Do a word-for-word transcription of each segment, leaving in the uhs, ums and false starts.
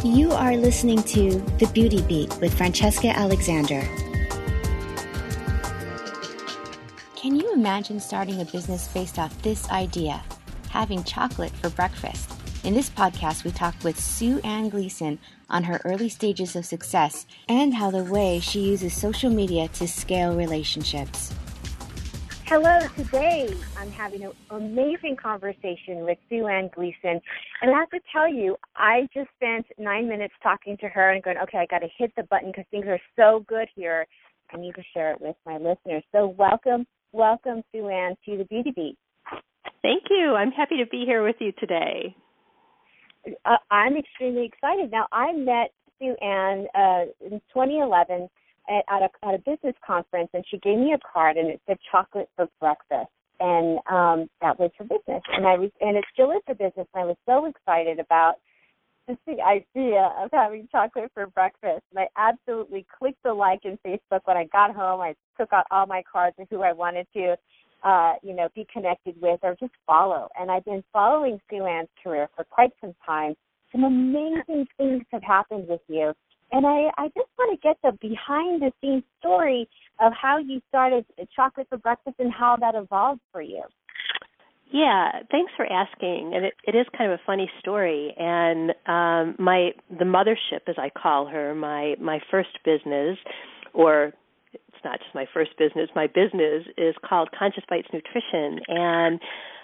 You are listening to The Beauty Beat with Francesca Alexander. Can you imagine starting a business based off this idea? Having chocolate for breakfast. In this podcast, we talk with Sue Ann Gleason on her early stages of success and how the way she uses social media to scale relationships. Hello, today I'm having an amazing conversation with Sue Ann Gleason. And I have to tell you, I just spent nine minutes talking to her and going, okay, I got to hit the button because things are so good here. I need to share it with my listeners. So welcome, welcome, Sue Ann, to the Beauty Beat. Thank you. I'm happy to be here with you today. Uh, I'm extremely excited. Now, I met Sue Ann uh, in twenty eleven at, at, a, at a business conference, and she gave me a card, and it said chocolate for breakfast, and um, that was her business, and I was, and it still is her business, and I was so excited about just the idea of having chocolate for breakfast, and I absolutely clicked the like in Facebook. When I got home, I took out all my cards of who I wanted to, uh, you know, be connected with or just follow, and I've been following Sue Ann's career for quite some time. Some amazing things have happened with you. And I, I just want to get the behind-the-scenes story of how you started Chocolate for Breakfast and how that evolved for you. Yeah, thanks for asking. And it, it is kind of a funny story. And um, my the mothership, as I call her, my, my first business, or it's not just my first business, my business is called Conscious Bites Nutrition. And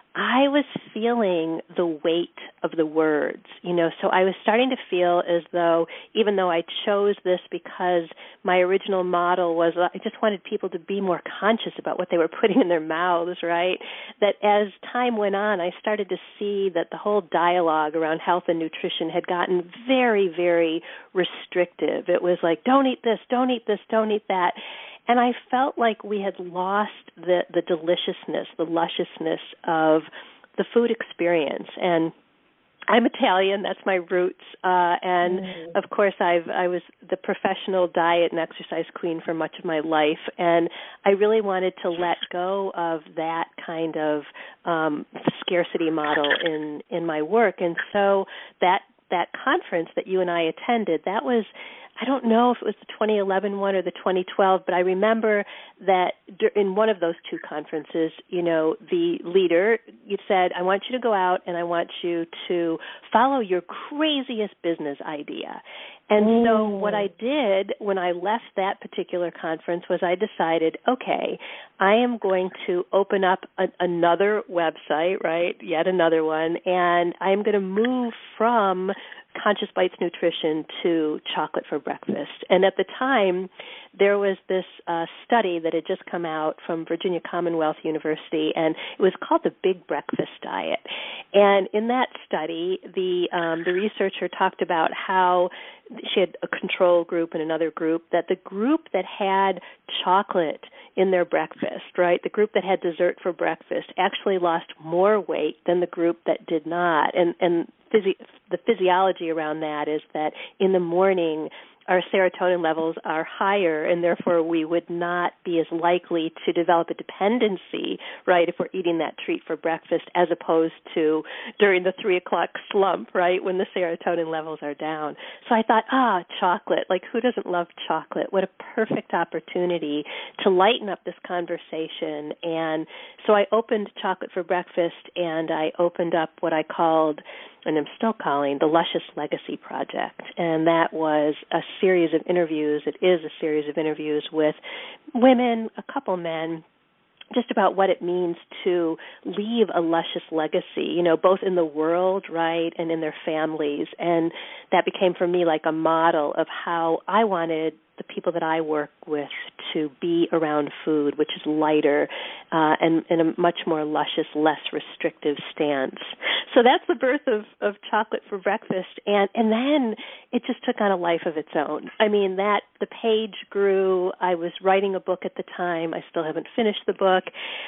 I was feeling the weight of the words, you know, so I was starting to feel as though, even though I chose this because my original model was I just wanted people to be more conscious about what they were putting in their mouths, right, that as time went on, I started to see that the whole dialogue around health and nutrition had gotten very, very restrictive. It was like, don't eat this, don't eat this, don't eat that. And I felt like we had lost the, the deliciousness, the lusciousness of the food experience. And I'm Italian, that's my roots. Uh, and, mm. of course, I've, I was the professional diet and exercise queen for much of my life. And I really wanted to let go of that kind of um, scarcity model in, in my work. And so that that conference that you and I attended, that was, I don't know if it was the twenty eleven one or the twenty twelve, but I remember that in one of those two conferences, you know, the leader, you said, I want you to go out and I want you to follow your craziest business idea. And mm. so what I did when I left that particular conference was I decided, okay, I am going to open up a, another website, right, yet another one, and I'm going to move from Conscious Bites Nutrition to Chocolate for Breakfast. And at the time, there was this uh, study that had just come out from Virginia Commonwealth University, and it was called the Big Breakfast Diet. And in that study, the um, the researcher talked about how she had a control group and another group, that the group that had chocolate in their breakfast, right, the group that had dessert for breakfast actually lost more weight than the group that did not. And, and physi- the physiology around that is that in the morning, our serotonin levels are higher, and therefore we would not be as likely to develop a dependency, right, if we're eating that treat for breakfast as opposed to during the three o'clock slump, right, when the serotonin levels are down. So I thought, ah, chocolate, like who doesn't love chocolate? What a perfect opportunity to lighten up this conversation. And so I opened Chocolate for Breakfast, and I opened up what I called, and I'm still calling, the Luscious Legacy Project. And that was a series of interviews. It is a series of interviews with women, a couple men, just about what it means to leave a luscious legacy, you know, both in the world, right, and in their families. And that became for me like a model of how I wanted the people that I work with to be around food, which is lighter uh, and in a much more luscious, less restrictive stance. So that's the birth of, of Chocolate for Breakfast, and, and then it just took on a life of its own. I mean, that the page grew. I was writing a book at the time. I still haven't finished the book,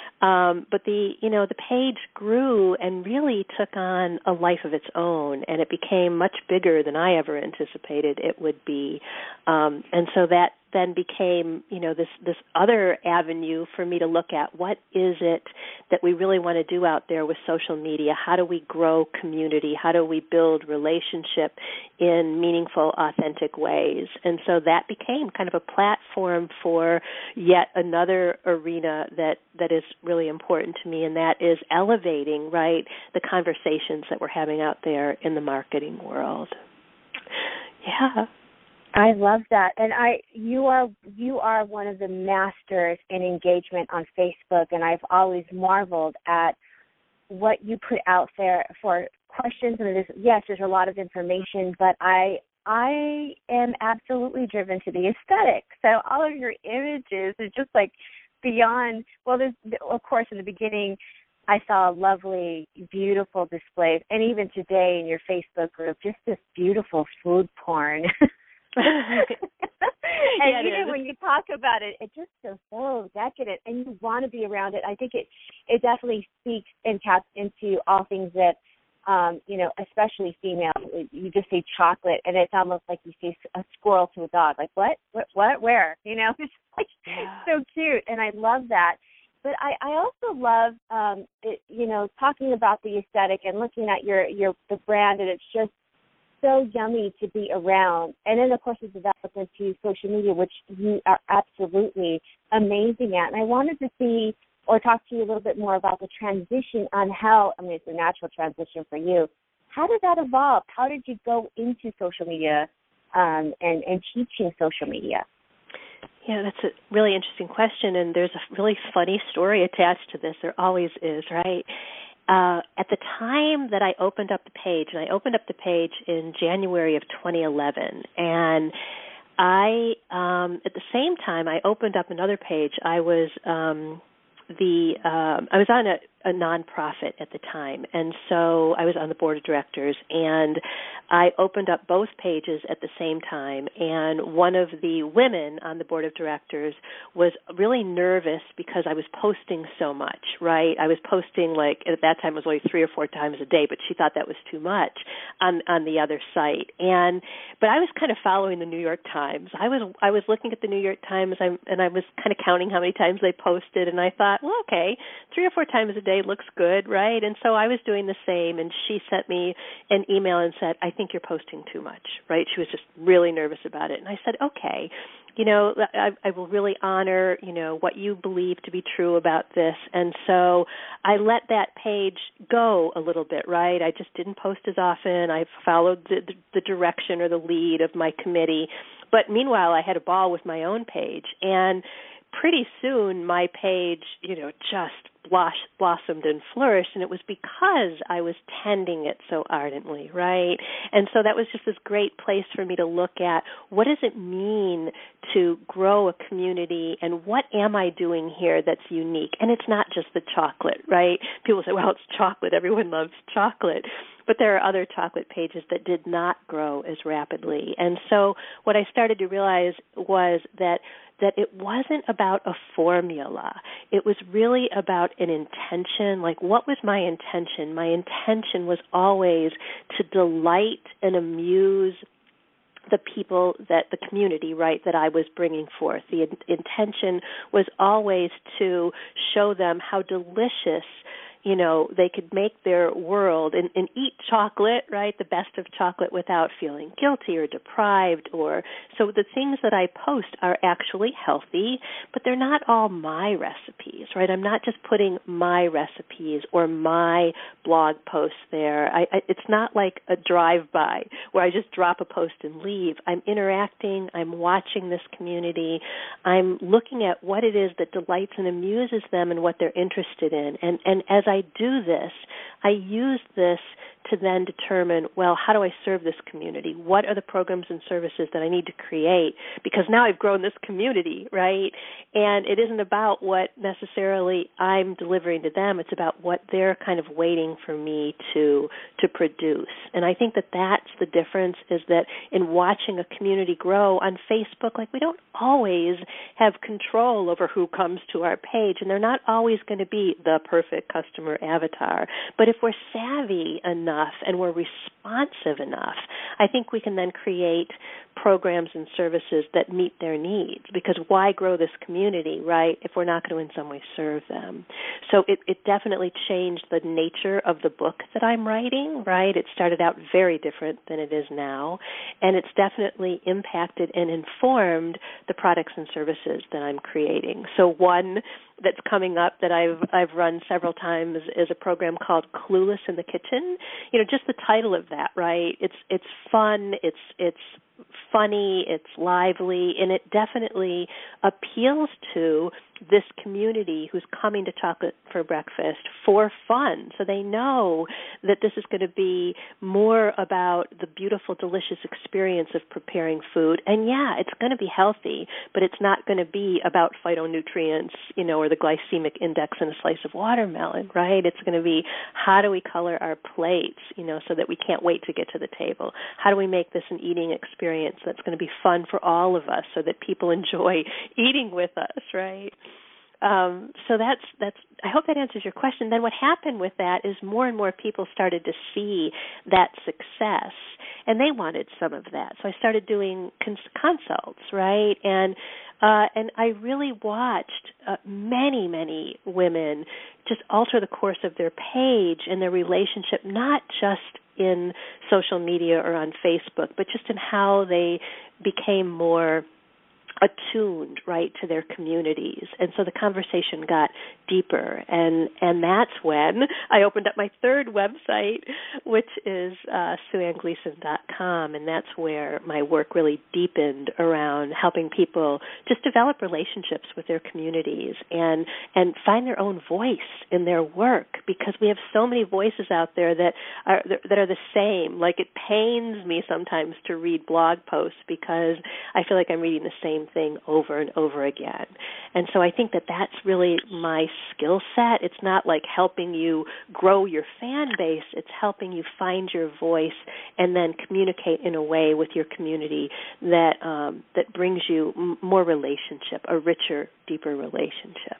um, but the you know the page grew and really took on a life of its own, and it became much bigger than I ever anticipated it would be, um, and so that then became, you know, this, this other avenue for me to look at what is it that we really want to do out there with social media? How do we grow community? How do we build relationship in meaningful, authentic ways? And so that became kind of a platform for yet another arena that, that is really important to me, and that is elevating, right, the conversations that we're having out there in the marketing world. Yeah. I love that. And I you are you are one of the masters in engagement on Facebook, and I've always marveled at what you put out there for questions. And there's, yes, there's a lot of information, but I I am absolutely driven to the aesthetic. So all of your images are just like beyond, well, there's, of course, in the beginning, I saw lovely, beautiful displays, and even today in your Facebook group, just this beautiful food porn. and yeah, even when you talk about it, it just feels so decadent, and you want to be around it. I think it it definitely speaks and taps into all things that, um, you know, especially female. You just say chocolate, and it's almost like you say a squirrel to a dog. Like, what? What? What? Where? You know, it's like yeah. so cute, and I love that. But I, I also love, um, it, you know, talking about the aesthetic and looking at your, your the brand, and it's just so yummy to be around. And then, of course, it's developed into social media, which you are absolutely amazing at. And I wanted to see or talk to you a little bit more about the transition on how, I mean, it's a natural transition for you. How did that evolve? How did you go into social media um, and, and teaching social media? Yeah, that's a really interesting question, and there's a really funny story attached to this. There always is, right? Uh, at the time that I opened up the page, and I opened up the page in January of twenty eleven, and I, um, at the same time, I opened up another page. I was um, the um, I was on a, a nonprofit at the time, and so I was on the board of directors, and I opened up both pages at the same time, and one of the women on the board of directors was really nervous because I was posting so much, right? I was posting, like, at that time it was only three or four times a day, but she thought that was too much on, on the other site. And but I was kind of following the New York Times. I was I was looking at the New York Times, and I was kind of counting how many times they posted, and I thought, well, okay, three or four times a day looks good, right? And so I was doing the same, and she sent me an email and said, I think you're posting too much, right? She was just really nervous about it. And I said, okay, you know, I, I will really honor, you know, what you believe to be true about this. And so I let that page go a little bit, right? I just didn't post as often. I followed the, the, the direction or the lead of my committee. But meanwhile, I had a ball with my own page. And pretty soon my page, you know, just blossomed and flourished, and it was because I was tending it so ardently, right? And so that was just this great place for me to look at what does it mean to grow a community, and what am I doing here that's unique? And it's not just the chocolate, right? People say, well, it's chocolate. Everyone loves chocolate. But there are other chocolate pages that did not grow as rapidly. And so what I started to realize was that that it wasn't about a formula. It was really about an intention. Like, what was my intention? My intention was always to delight and amuse the people, that the community, right, that I was bringing forth. The in- intention was always to show them how delicious, you know, they could make their world and, and eat chocolate, right, the best of chocolate without feeling guilty or deprived. Or so the things that I post are actually healthy, but they're not all my recipes, right? I'm not just putting my recipes or my blog posts there. I, I, it's not like a drive-by where I just drop a post and leave. I'm interacting. I'm watching this community. I'm looking at what it is that delights and amuses them and what they're interested in. And, and as I do this, I use this to then determine, well, how do I serve this community? What are the programs and services that I need to create? Because now I've grown this community, right? And it isn't about what necessarily I'm delivering to them. It's about what they're kind of waiting for me to to produce. And I think that that's the difference, is that in watching a community grow on Facebook, like, we don't always have control over who comes to our page, and they're not always going to be the perfect customer avatar. But if we're savvy enough and we're responsive enough, I think we can then create programs and services that meet their needs, because why grow this community, right, if we're not going to in some way serve them? So it, it definitely changed the nature of the book that I'm writing, right? It started out very different than it is now, and it's definitely impacted and informed the products and services that I'm creating. So one that's coming up that I've I've run several times is a program called Clueless in the Kitchen. You know, just the title of that, right? It's it's fun, it's it's funny, it's lively, and it definitely appeals to this community who's coming to Chocolate for Breakfast for fun. So they know that this is going to be more about the beautiful, delicious experience of preparing food. And yeah, it's going to be healthy, but it's not going to be about phytonutrients, you know, or the glycemic index in a slice of watermelon, right? It's going to be, how do we color our plates, you know, so that we can't wait to get to the table? How do we make this an eating experience that's going to be fun for all of us so that people enjoy eating with us, right? Um, so that's that's. I hope that answers your question. Then what happened with that is more and more people started to see that success, and they wanted some of that. So I started doing cons- consults, right? And uh, and I really watched uh, many, many women just alter the course of their page and their relationship, not just in social media or on Facebook, but just in how they became more attuned, right, to their communities. And so the conversation got deeper. And, and that's when I opened up my third website, which is uh, sue ann gleason dot com. And that's where my work really deepened around helping people just develop relationships with their communities and, and find their own voice in their work, because we have so many voices out there that are, that are the same. Like, it pains me sometimes to read blog posts because I feel like I'm reading the same thing over and over again. And so I think that that's really my skill set. It's not like helping you grow your fan base. It's helping you find your voice and then communicate in a way with your community that um, that brings you m- more relationship, a richer, deeper relationship.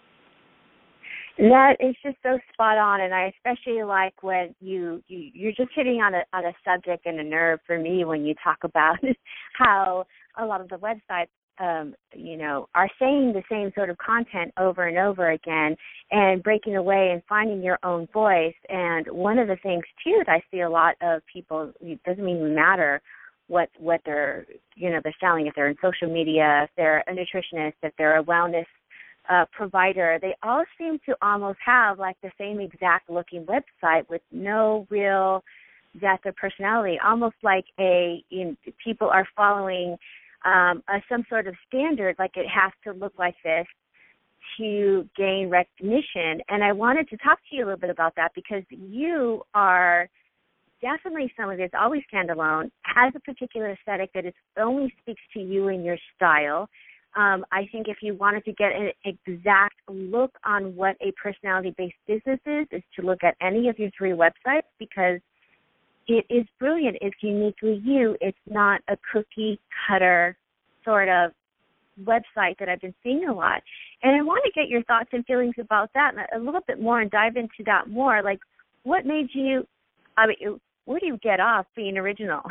That is just so spot on, and I especially like when you, you you're just hitting on a on a subject and a nerve for me when you talk about how a lot of the websites, um, you know, are saying the same sort of content over and over again, and breaking away and finding your own voice. And one of the things too that I see a lot of people, it doesn't even matter what what they're you know they're selling, if they're in social media, if they're a nutritionist, if they're a wellness Uh, provider, they all seem to almost have like the same exact looking website with no real depth of personality, almost like a you know, people are following um, a, some sort of standard, like it has to look like this to gain recognition. And I wanted to talk to you a little bit about that, because you are definitely someone that's always standalone, has a particular aesthetic that is only speaks to you and your style. Um, I think if you wanted to get an exact look on what a personality-based business is, is to look at any of your three websites, because it is brilliant. It's uniquely you. It's not a cookie-cutter sort of website that I've been seeing a lot. And I want to get your thoughts and feelings about that a little bit more and dive into that more. Like, what made you, I mean, where do you get off being original?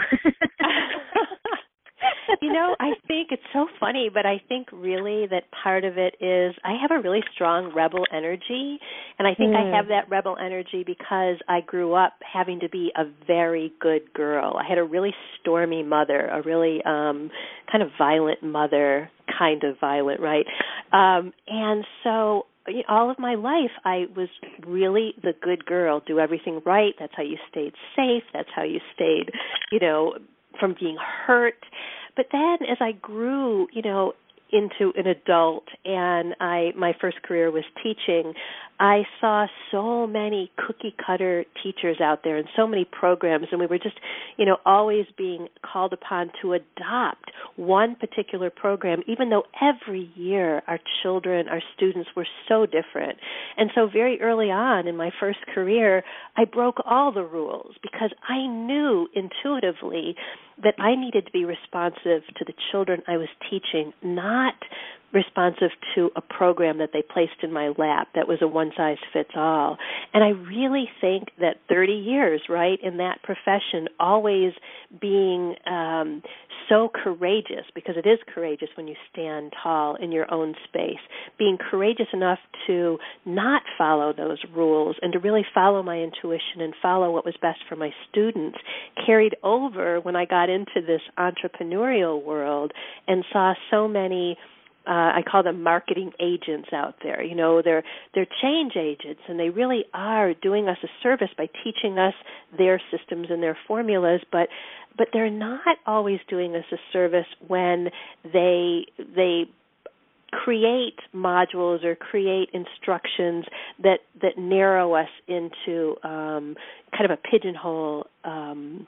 You know, I think it's so funny, but I think really that part of it is I have a really strong rebel energy, and I think mm. I have that rebel energy because I grew up having to be a very good girl. I had a really stormy mother, a really um, kind of violent mother, kind of violent, right? Um, and so all of my life, I was really the good girl, do everything right. That's how you stayed safe. That's how you stayed, you know, from being hurt. But then as I grew, you know, into an adult and I my first career was teaching, I saw so many cookie cutter teachers out there and so many programs, and we were just, you know, always being called upon to adopt one particular program, even though every year our children, our students were so different. And so very early on in my first career, I broke all the rules because I knew intuitively that I needed to be responsive to the children I was teaching, not responsive to a program that they placed in my lap that was a one-size-fits-all. And I really think that thirty years, right, in that profession, always being um, so courageous, because it is courageous when you stand tall in your own space, being courageous enough to not follow those rules and to really follow my intuition and follow what was best for my students, carried over when I got into this entrepreneurial world and saw so many Uh, I call them marketing agents out there. You know, they're they're change agents, and they really are doing us a service by teaching us their systems and their formulas. But but they're not always doing us a service when they they create modules or create instructions that that narrow us into um, kind of a pigeonhole. Um,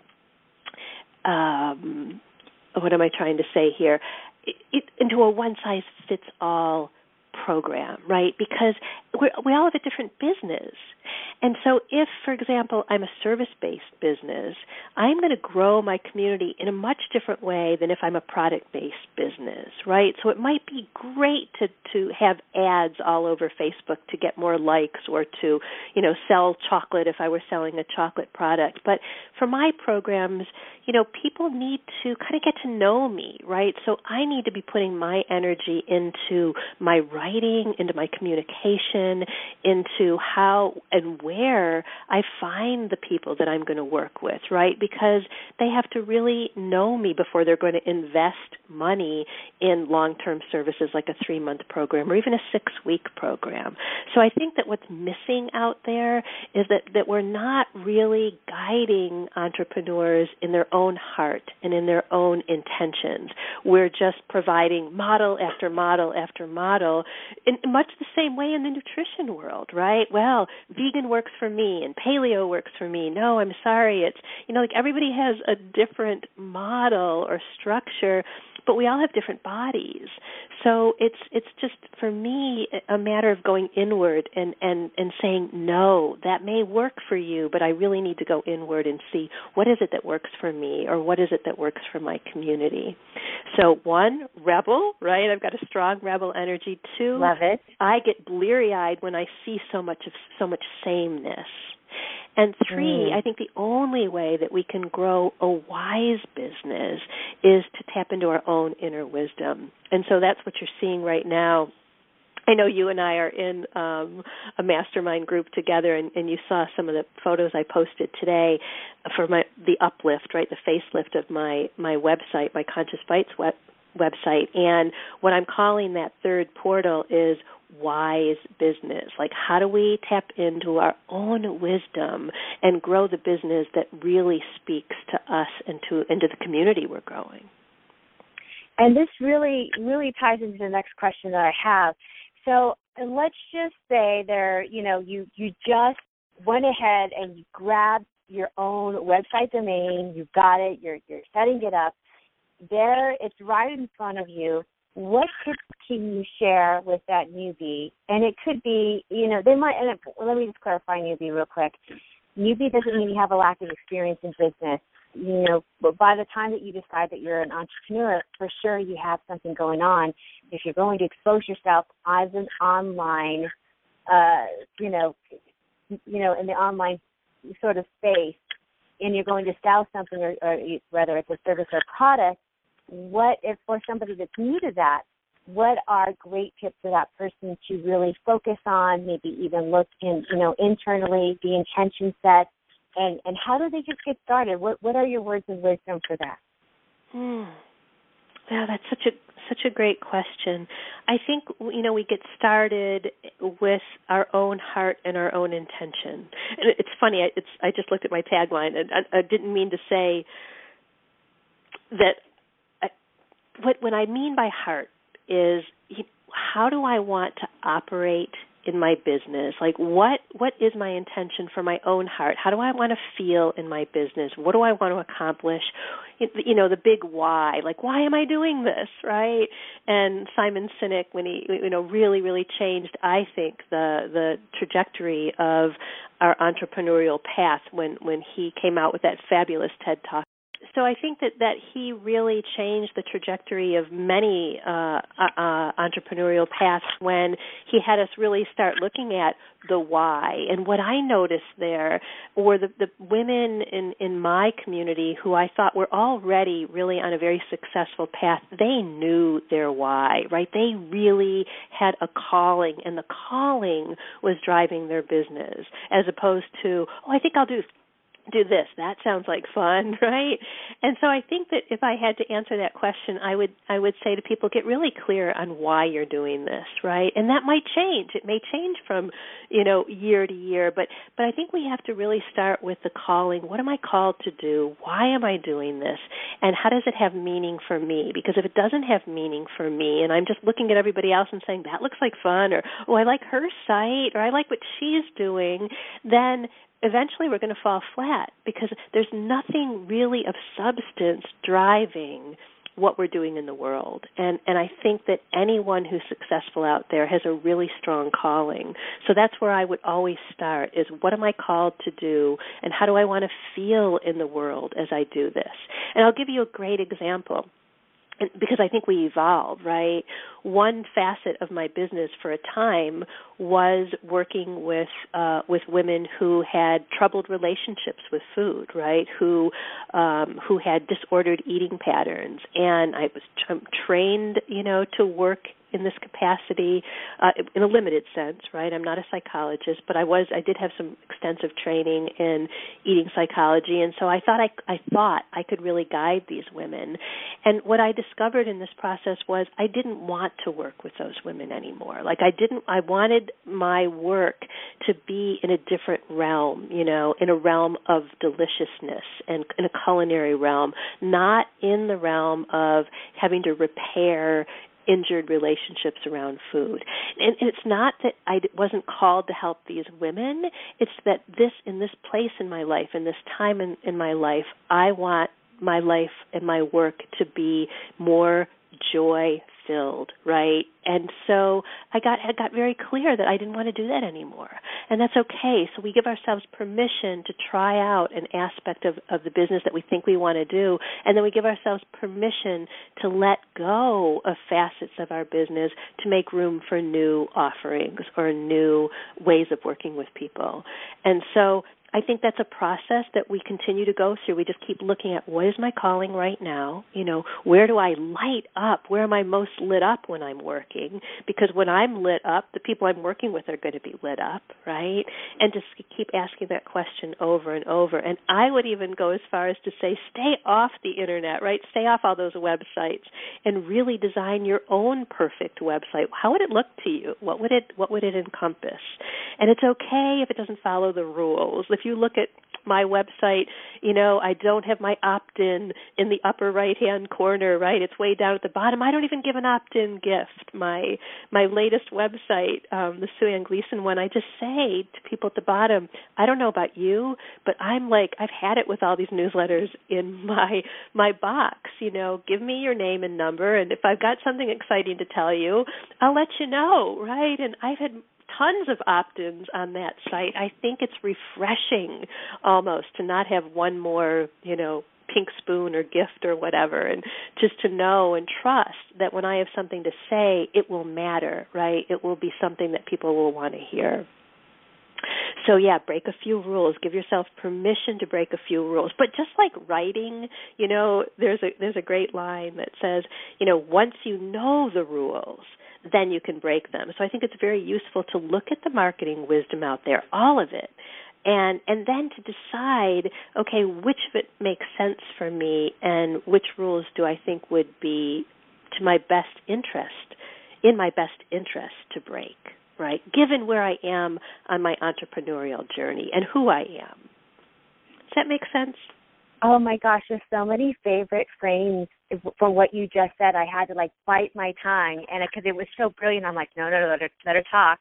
um, what am I trying to say here? It, it, into a one-size-fits-all program, right? Because we're, we all have a different business. And so if, for example, I'm a service-based business, I'm going to grow my community in a much different way than if I'm a product-based business, right? So it might be great to, to have ads all over Facebook to get more likes, or to, you know, sell chocolate if I were selling a chocolate product. But for my programs, you know, people need to kind of get to know me, right? So I need to be putting my energy into my writing, into my communication, into how and where I find the people that I'm going to work with, right? Because they have to really know me before they're going to invest money in long-term services like a three-month program or even a six-week program. So I think that what's missing out there is that, that we're not really guiding entrepreneurs in their own heart and in their own intentions. We're just providing model after model after model in much the same way in the nutrition world, right? Well, vegan works for me and paleo works for me. No, I'm sorry. It's, you know, like everybody has a different model or structure, but we all have different bodies. So it's it's just, for me, a matter of going inward and, and, and saying, no, that may work for you, but I really need to go inward and see what is it that works for me, or what is it that works for my community. So one, rebel, right? I've got a strong rebel energy. Two, love it. I get bleary-eyed when I see so much of so much sameness. And three, mm. I think the only way that we can grow a wise business is to tap into our own inner wisdom. And so that's what you're seeing right now. I know you and I are in um, a mastermind group together, and, and you saw some of the photos I posted today for my the uplift, right, the facelift of my, my website, my Conscious Bites web, website. And what I'm calling that third portal is wise business. Like, how do we tap into our own wisdom and grow the business that really speaks to us and to into the community we're growing? And this really, really ties into the next question that I have. So let's just say there, you know, you, you just went ahead and you grabbed your own website domain, you've got it, you're you're setting it up. There, it's right in front of you. What tips can you share with that newbie? And it could be, you know, they might, and let me just clarify newbie real quick. Newbie doesn't mean you have a lack of experience in business. You know, but by the time that you decide that you're an entrepreneur, for sure you have something going on. If you're going to expose yourself as an online, uh, you know, you know, in the online sort of space, and you're going to sell something, or, or whether it's a service or product, what if for somebody that's new to that, what are great tips for that person to really focus on, maybe even look in, you know, internally, the intention set, and, and how do they just get started? What what are your words of wisdom for that? Hmm. Wow, that's such a such a great question. I think, you know, we get started with our own heart and our own intention. And it's funny, I, it's, I just looked at my tagline, and I, I didn't mean to say that. I, what when I mean by heart is, you, how do I want to operate in my business? Like, what what is my intention for my own heart? How do I want to feel in my business? What do I want to accomplish? You know, the big why, like, why am I doing this, right? And Simon Sinek, when he, you know, really, really changed, I think, the the trajectory of our entrepreneurial path when, when he came out with that fabulous TED Talk, so I think that, that he really changed the trajectory of many uh, uh, entrepreneurial paths when he had us really start looking at the why. And what I noticed there were the, the women in, in my community who I thought were already really on a very successful path. They knew their why, right? They really had a calling, and the calling was driving their business, as opposed to, oh, I think I'll do do this. That sounds like fun, right? And so I think that if I had to answer that question, I would I would say to people, get really clear on why you're doing this, right? And that might change. It may change from, you know, year to year, but but I think we have to really start with the calling. What am I called to do? Why am I doing this? And how does it have meaning for me? Because if it doesn't have meaning for me, and I'm just looking at everybody else and saying, that looks like fun, or, oh, I like her site, or I like what she's doing, then eventually we're going to fall flat, because there's nothing really of substance driving what we're doing in the world. And and I think that anyone who's successful out there has a really strong calling. So that's where I would always start, is what am I called to do, and how do I want to feel in the world as I do this? And I'll give you a great example, because I think we evolve, right? One facet of my business for a time was working with uh, with women who had troubled relationships with food, right? Who um, who had disordered eating patterns, and I was t- trained, you know, to work in this capacity, uh, in a limited sense, right? I'm not a psychologist, but I was. I did have some extensive training in eating psychology, and so I thought I, I thought I could really guide these women. And what I discovered in this process was I didn't want to work with those women anymore. Like I didn't. I wanted my work to be in a different realm, you know, in a realm of deliciousness and in a culinary realm, not in the realm of having to repair injured relationships around food. And it's not that I wasn't called to help these women. It's that this, in this place in my life, in this time in, in my life, I want my life and my work to be more joy-filled, right? And so I got I got very clear that I didn't want to do that anymore. And that's okay. So we give ourselves permission to try out an aspect of, of the business that we think we want to do, and then we give ourselves permission to let go of facets of our business to make room for new offerings or new ways of working with people. And so I think that's a process that we continue to go through. We just keep looking at, what is my calling right now? You know, where do I light up? Where am I most lit up when I'm working? Because when I'm lit up, the people I'm working with are going to be lit up, right? And just keep asking that question over and over. And I would even go as far as to say, stay off the internet, right? Stay off all those websites and really design your own perfect website. How would it look to you? What would it What would it encompass? And it's okay if it doesn't follow the rules. If you look at my website, you know, I don't have my opt-in in the upper right-hand corner, right? It's way down at the bottom. I don't even give an opt-in gift. My my latest website, um, the Sue Ann Gleason one, I just say to people at the bottom, I don't know about you, but I'm like, I've had it with all these newsletters in my my box. You know, give me your name and number, and if I've got something exciting to tell you, I'll let you know, right? And I've had tons of opt-ins on that site. I think it's refreshing almost to not have one more, you know, pink spoon or gift or whatever, and just to know and trust that when I have something to say, it will matter, right? It will be something that people will want to hear. So, yeah, break a few rules. Give yourself permission to break a few rules. But just like writing, you know, there's a there's a great line that says, you know, once you know the rules, then you can break them. So I think it's very useful to look at the marketing wisdom out there, all of it, and and then to decide, okay, which of it makes sense for me and which rules do I think would be to my best interest, in my best interest to break, right, given where I am on my entrepreneurial journey and who I am. Does that make sense? Oh, my gosh, there's so many favorite frames from what you just said. I had to, like, bite my tongue, and because it, it was so brilliant, I'm like, no, no, no, let her, let her talk.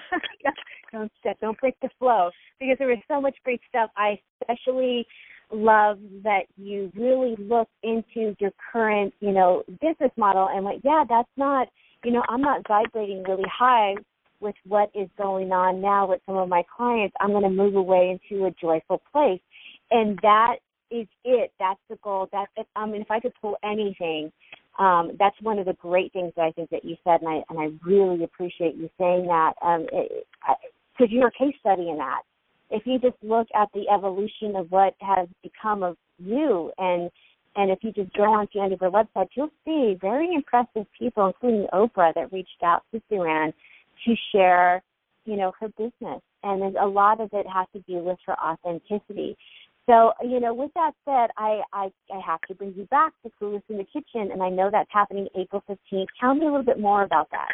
don't, don't break the flow, because there was so much great stuff. I especially love that you really look into your current, you know, business model and like, yeah, that's not, you know, I'm not vibrating really high with what is going on now with some of my clients. I'm going to move away into a joyful place. And that is it. That's the goal. That's, I mean, if I could pull anything, um, that's one of the great things that I think that you said, and I and I really appreciate you saying that, um, because you're a case study in that. If you just look at the evolution of what has become of you, and and if you just go onto the end of her website, you'll see very impressive people, including Oprah, that reached out to Sue Ann to share, you know, her business. And a lot of it has to do with her authenticity. So, you know, with that said, I, I, I have to bring you back to Clueless in the Kitchen, and I know that's happening April fifteenth. Tell me a little bit more about that.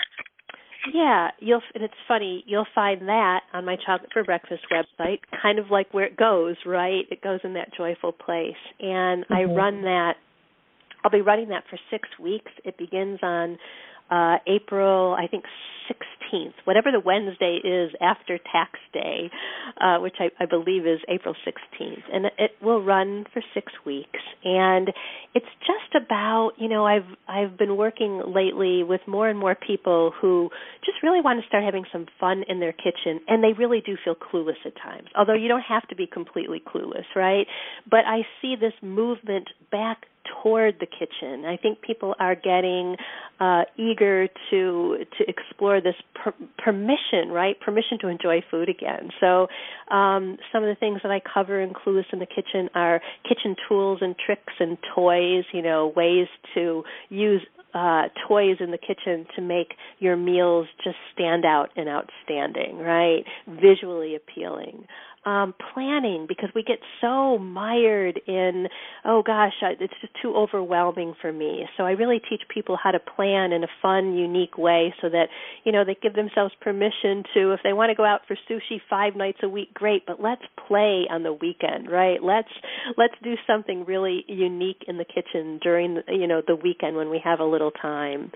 Yeah, you'll, and it's funny, you'll find that on my Chocolate for Breakfast website, kind of like where it goes, right? It goes in that joyful place. And mm-hmm. I run that, I'll be running that for six weeks. It begins on uh, April, I think, sixteenth, whatever the Wednesday is after tax day, uh, which I, I believe is April sixteenth. And it will run for six weeks. And it's just about, you know, I've I've been working lately with more and more people who just really want to start having some fun in their kitchen, and they really do feel clueless at times, although you don't have to be completely clueless, right? But I see this movement back toward the kitchen. I think people are getting uh, eager to to explore this per- permission, right? Permission to enjoy food again. So um, some of the things that I cover in Clueless in the Kitchen are kitchen tools and tricks and toys, you know, ways to use uh, toys in the kitchen to make your meals just stand out and outstanding, right? Visually appealing. Um, planning, because we get so mired in, oh gosh, it's just too overwhelming for me. So I really teach people how to plan in a fun, unique way so that, you know, they give themselves permission to, if they want to go out for sushi five nights a week, great, but let's play on the weekend, right? Let's let's do something really unique in the kitchen during, the, you know, the weekend when we have a little time.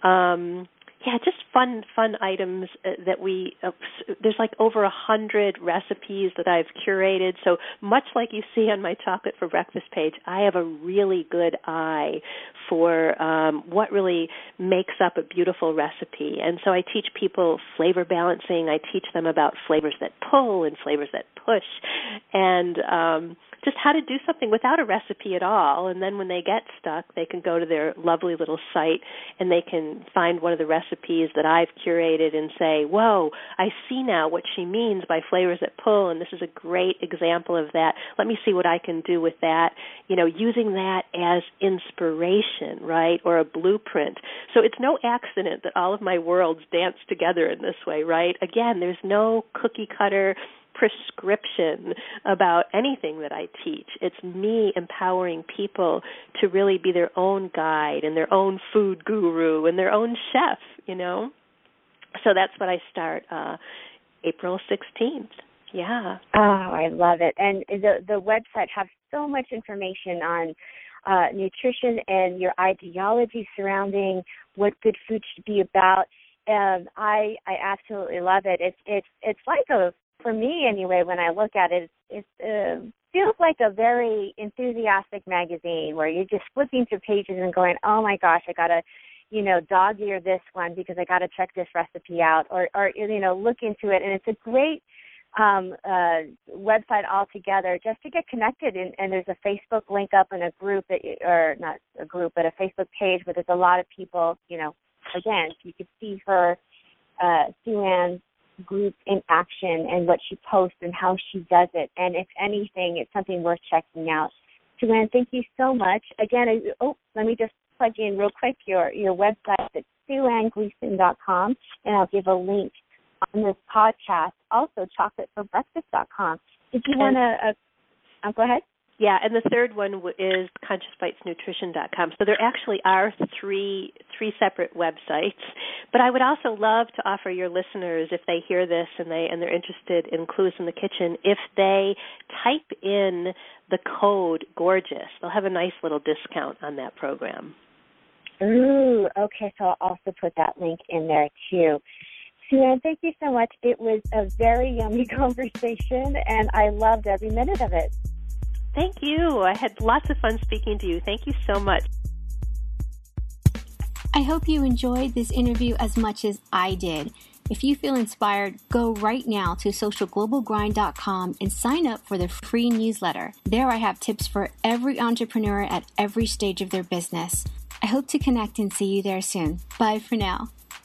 Um, Yeah, just fun, fun items that we, uh, there's like over a hundred recipes that I've curated. So much like you see on my Chocolate for Breakfast page, I have a really good eye for um, what really makes up a beautiful recipe. And so I teach people flavor balancing. I teach them about flavors that pull and flavors that push, and um, just how to do something without a recipe at all. And then when they get stuck, they can go to their lovely little site and they can find one of the recipes that I've curated and say, whoa, I see now what she means by flavors that pull, and this is a great example of that. Let me see what I can do with that, you know, using that as inspiration, right, or a blueprint. So it's no accident that all of my worlds dance together in this way, right? Again, there's no cookie cutter prescription about anything that I teach. It's me empowering people to really be their own guide and their own food guru and their own chef, you know. So that's what I start uh, April sixteenth. Yeah. Oh, I love it. And the the website has so much information on uh, nutrition and your ideology surrounding what good food should be about. And I I absolutely love it. It's it's it's like a For me, anyway, when I look at it, it uh, feels like a very enthusiastic magazine where you're just flipping through pages and going, oh, my gosh, I got to, you know, dog ear this one because I got to check this recipe out, or, or, you know, look into it. And it's a great um, uh, website altogether just to get connected. And, and there's a Facebook link up and a group, that, or not a group, but a Facebook page where there's a lot of people, you know, again, you could see her, uh, Sue Ann's group in action and what she posts and how she does it. And if anything, it's something worth checking out. Sue Ann, thank you so much. Again, I, oh, let me just plug in real quick your, your website. It's sue ann gleason dot com, and I'll give a link on this podcast. Also, chocolate for breakfast dot com. Did you want to uh, oh, go ahead? Yeah, and the third one is conscious bites nutrition dot com. So there actually are three three separate websites. But I would also love to offer your listeners, if they hear this and they and they're interested in Clueless in the Kitchen, if they type in the code GORGEOUS, they'll have a nice little discount on that program. Ooh, okay. So I'll also put that link in there too. Sue Ann, thank you so much. It was a very yummy conversation, and I loved every minute of it. Thank you. I had lots of fun speaking to you. Thank you so much. I hope you enjoyed this interview as much as I did. If you feel inspired, go right now to social global grind dot com and sign up for the free newsletter. There I have tips for every entrepreneur at every stage of their business. I hope to connect and see you there soon. Bye for now.